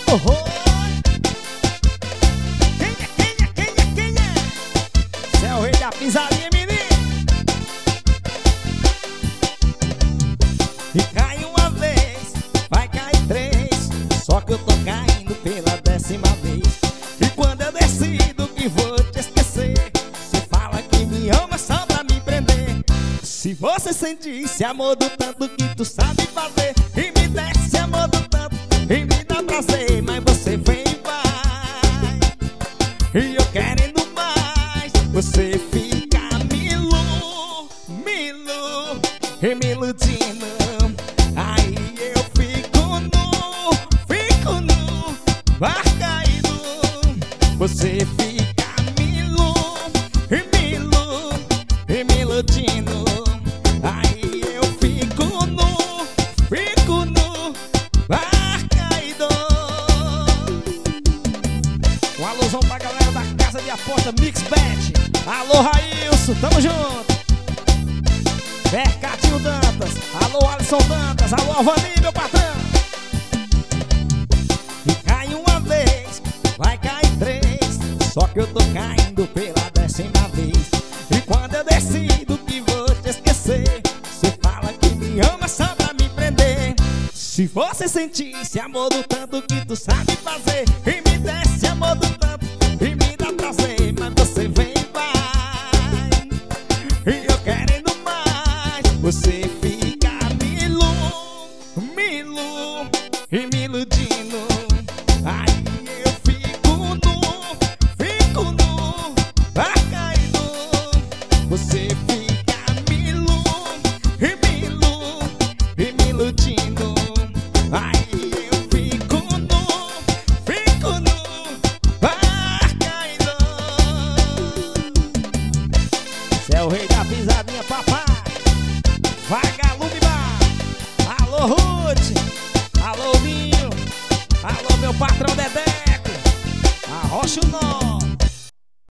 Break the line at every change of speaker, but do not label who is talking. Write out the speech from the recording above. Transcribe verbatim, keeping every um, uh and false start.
Oh, oh. Quem é, quem é, quem é, quem é? Cê é o rei da pisadinha, menino. E cai uma vez, vai cair três. Só que eu tô caindo pela décima vez. E quando eu decido que vou te esquecer, cê fala que me ama só pra me prender. Se você sentisse amor do tanto que tu sabe fazer, e me desse amor do tanto e me dá prazer, mas você vem e vai, e eu querendo mais, você fica me ilu, me ilu, e me iludindo. Aí eu fico nu, fico nu, vai caído. Você fica me ilu, e me ilu, e me iludindo. Aí eu fico nu, fico nu, vai caído. Um alusão pra galera da casa de aposta Mixbet. Alô Railson, tamo junto. Mercadinho Dantas, alô Alisson Dantas, alô Avani, meu patrão. E cai uma vez, vai cair três. Só que eu tô caindo pela décima vez. E quando eu decido que vou te esquecer, cê fala que me ama só pra me prender. Se você sentisse amor do tanto que tu sabe fazer, e me desse amor do tanto e me dá prazer, mas você vem e vai, e eu querendo mais. Você fica me ilu, me ilu, e me iludindo. Aí eu fico nu, fico nu, vai caindo. Você fica me ilu, e me ilu, e me iludindo. Aí eu fico nu, fico nu, vai caindo. Cê é o rei da pisadinha, papai. Vagalume Bar. Alô Ruth, alô Vinho, alô meu patrão Dedeco, arrocha o nó.